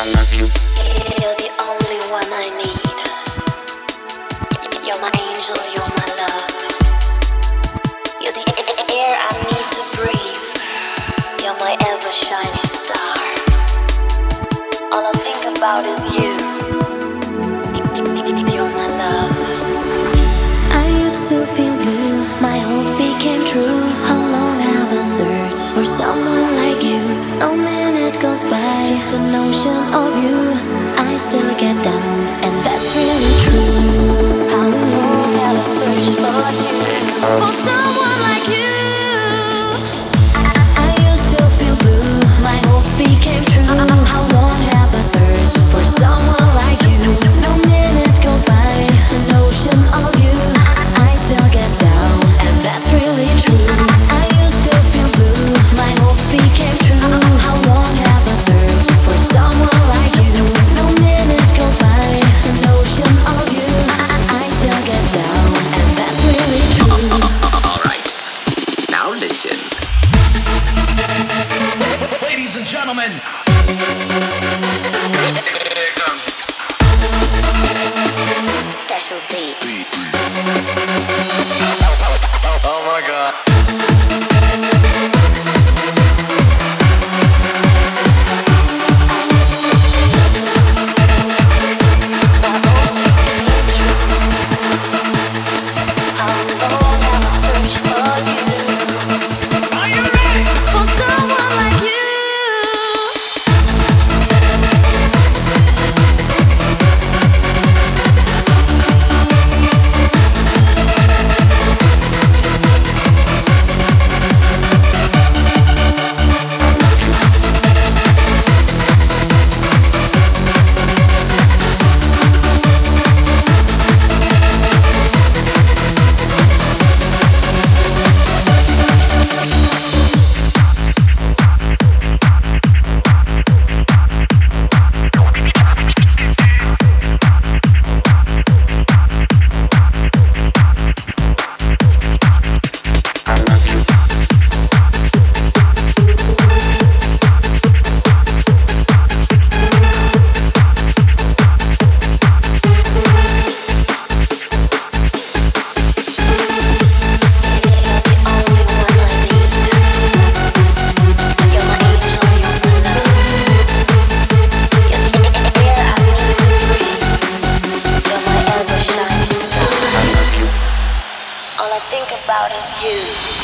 You're the only one I need. You're my angel, you're my love. You're the air I need to breathe. You're my ever shining star. All I think about is you. You're my love. I used to feel blue, my hopes became true. How long have I searched for someone like you? No minute goes by, just a notion of you. I still get down, and that's really true. How long have I searched for you? For someone like you. I used to feel blue, my hopes became true. How long have I searched for someone like you? No minute goes by, just a notion of you. I still get down, and that's really true. I used to feel blue, my hopes became true. How long have I searched for someone like you? No minute goes by, just a notion of you. I still get down, and that's really true. Alright, now listen. Ladies and gentlemen, Special beat. oh my god. All I think about is you.